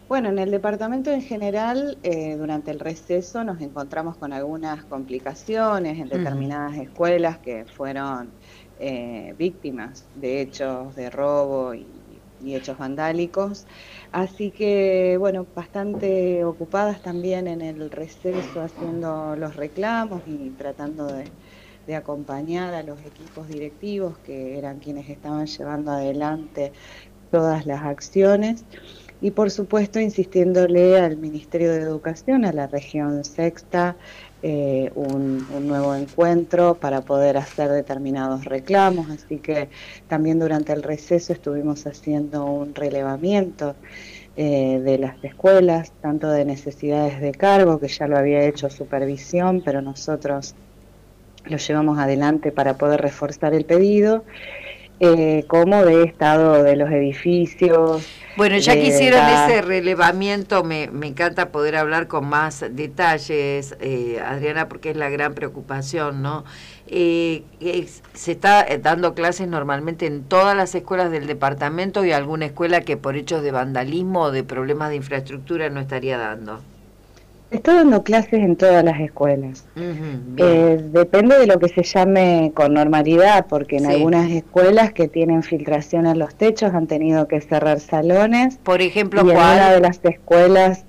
Bueno, en el departamento en general, durante el receso nos encontramos con algunas complicaciones en Ujú. determinadas escuelas que fueron víctimas de hechos de robo y hechos vandálicos. Así que, bueno, bastante ocupadas también en el receso haciendo los reclamos y tratando de acompañar a los equipos directivos que eran quienes estaban llevando adelante todas las acciones y por supuesto insistiéndole al Ministerio de Educación, a la región sexta, un nuevo encuentro para poder hacer determinados reclamos, así que también durante el receso estuvimos haciendo un relevamiento de las escuelas, tanto de necesidades de cargo, que ya lo había hecho supervisión, pero nosotros lo llevamos adelante para poder reforzar el pedido, como de estado de los edificios, Bueno, ya que de hicieron gas. ese relevamiento, me encanta poder hablar con más detalles, Adriana, porque es la gran preocupación, ¿no? Se está dando clases normalmente en todas las escuelas del departamento y alguna escuela que por hechos de vandalismo o de problemas de infraestructura no estaría dando. Está dando clases en todas las escuelas. Ujú, bien, Depende de lo que se llame con normalidad, porque en sí. algunas escuelas que tienen filtración en los techos han tenido que cerrar salones Por ejemplo, y en una ¿cuál? de las escuelas,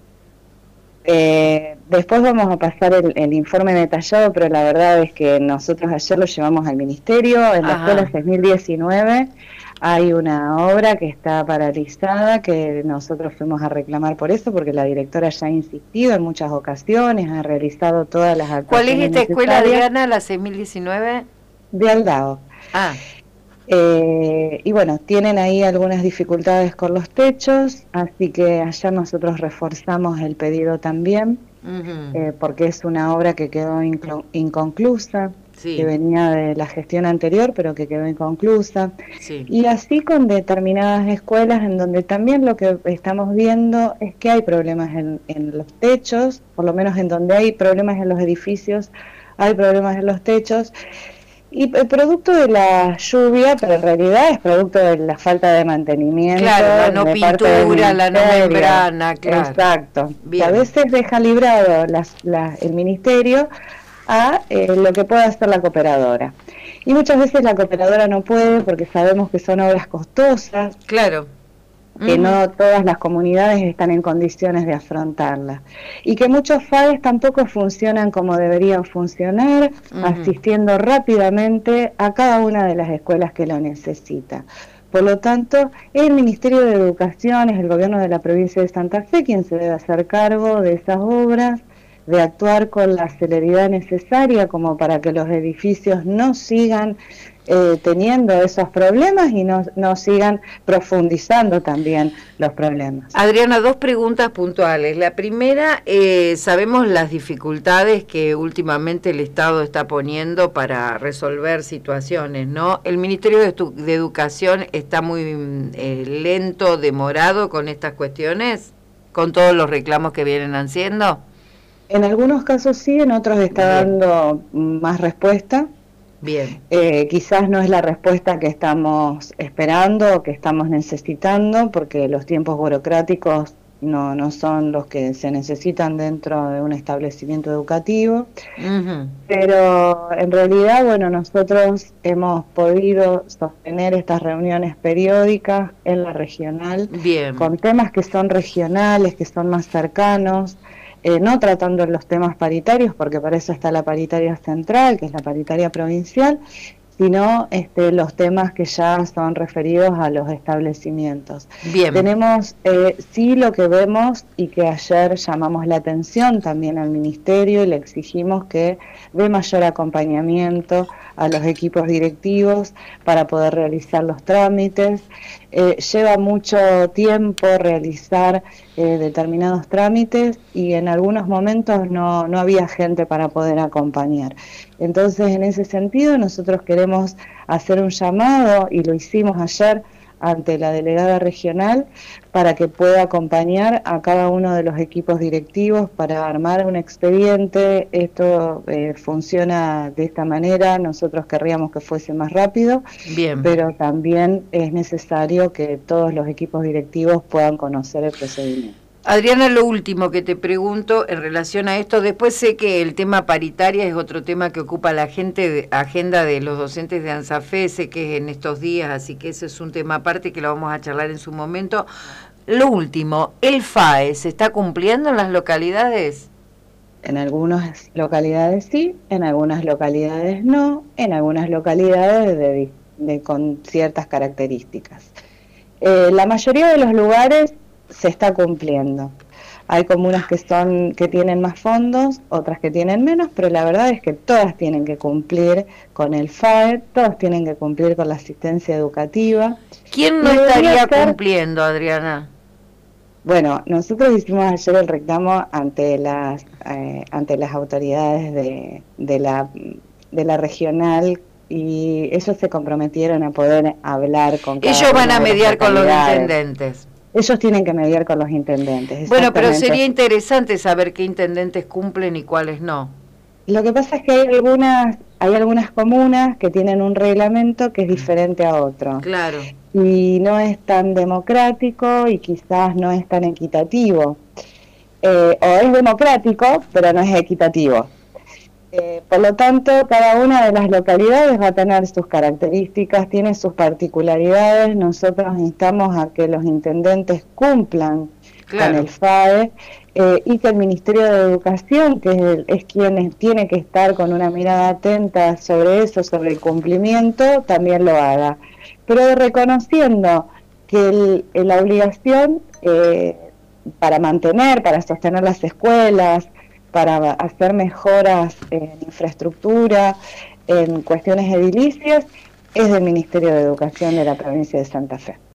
después vamos a pasar el informe detallado, pero la verdad es que nosotros ayer lo llevamos al ministerio. En la escuela Ajá. 6019 hay una obra que está paralizada, que nosotros fuimos a reclamar por eso, porque la directora ya ha insistido en muchas ocasiones, ha realizado todas las ¿Cuál es actuaciones esta escuela, necesarias Adriana, la 6019? de Aldao. Ah, Y bueno, tienen ahí algunas dificultades con los techos, así que ayer nosotros reforzamos el pedido también, ujú, porque es una obra que quedó inconclusa, que sí, venía de la gestión anterior, pero que quedó inconclusa. sí. Y así con determinadas escuelas en donde también lo que estamos viendo es que hay problemas en los techos, por lo menos en donde hay problemas en los edificios, hay problemas en los techos. Y el producto de la lluvia, pero en realidad es producto de la falta de mantenimiento Claro, la no de parte del pintura, la no ministerio. membrana, claro. Exacto. Que a Bien. veces deja librado el ministerio a lo que pueda hacer la cooperadora. Y muchas veces la cooperadora no puede porque sabemos que son obras costosas, Claro. que Ujú, no todas las comunidades están en condiciones de afrontarla y que muchos FAES tampoco funcionan como deberían funcionar, ujú. asistiendo rápidamente a cada una de las escuelas que lo necesita. Por lo tanto, el Ministerio de Educación es el gobierno de la provincia de Santa Fe quien se debe hacer cargo de esas obras, de actuar con la celeridad necesaria como para que los edificios no sigan teniendo esos problemas y no sigan profundizando también los problemas. Adriana, dos preguntas puntuales. La primera, sabemos las dificultades que últimamente el Estado está poniendo para resolver situaciones, ¿no? El Ministerio de Educación está muy lento, demorado con estas cuestiones, con todos los reclamos que vienen haciendo. En algunos casos sí, en otros está Bien, dando más respuesta. bien. Quizás no es la respuesta que estamos esperando o que estamos necesitando, porque los tiempos burocráticos no son los que se necesitan dentro de un establecimiento educativo. Ujú. Pero en realidad, bueno, nosotros hemos podido sostener estas reuniones periódicas en la regional Bien. con temas que son regionales, que son más cercanos, no tratando los temas paritarios, porque para eso está la paritaria central, que es la paritaria provincial, sino los temas que ya son referidos a los establecimientos. Bien. Tenemos, sí, lo que vemos y que ayer llamamos la atención también al Ministerio y le exigimos que dé mayor acompañamiento a los equipos directivos para poder realizar los trámites. Lleva mucho tiempo realizar determinados trámites y en algunos momentos no había gente para poder acompañar. Entonces, en ese sentido, nosotros queremos hacer un llamado, y lo hicimos ayer ante la delegada regional, para que pueda acompañar a cada uno de los equipos directivos para armar un expediente. Esto funciona de esta manera, nosotros querríamos que fuese más rápido, Bien. pero también es necesario que todos los equipos directivos puedan conocer el procedimiento. Adriana, lo último que te pregunto en relación a esto, después sé que el tema paritaria es otro tema que ocupa la agenda de los docentes de ANSAFE, sé que es en estos días, así que ese es un tema aparte que lo vamos a charlar en su momento. Lo último, ¿el FAE se está cumpliendo en las localidades? En algunas localidades sí, en algunas localidades no, en algunas localidades con ciertas características. La mayoría de los lugares se está cumpliendo. Hay comunas que tienen más fondos, otras que tienen menos, pero la verdad es que todas tienen que cumplir con el FAE, todas tienen que cumplir con la asistencia educativa. ¿Quién no estaría cumpliendo, Adriana? Bueno, nosotros hicimos ayer el reclamo ante las autoridades de la regional, y ellos se comprometieron a poder hablar con cada ellos van a una de mediar con los localidades. Intendentes. Ellos tienen que mediar con los intendentes. Bueno, pero sería interesante saber qué intendentes cumplen y cuáles no. Lo que pasa es que hay algunas comunas que tienen un reglamento que es diferente a otro. Claro. Y no es tan democrático y quizás no es tan equitativo. O es democrático, pero no es equitativo. Por lo tanto, cada una de las localidades va a tener sus características, tiene sus particularidades. Nosotros instamos a que los intendentes cumplan con el FAE y que el Ministerio de Educación, que es quien tiene que estar con una mirada atenta sobre eso, sobre el cumplimiento, también lo haga. Pero reconociendo que la obligación para sostener las escuelas, para hacer mejoras en infraestructura, en cuestiones edilicias, es del Ministerio de Educación de la provincia de Santa Fe.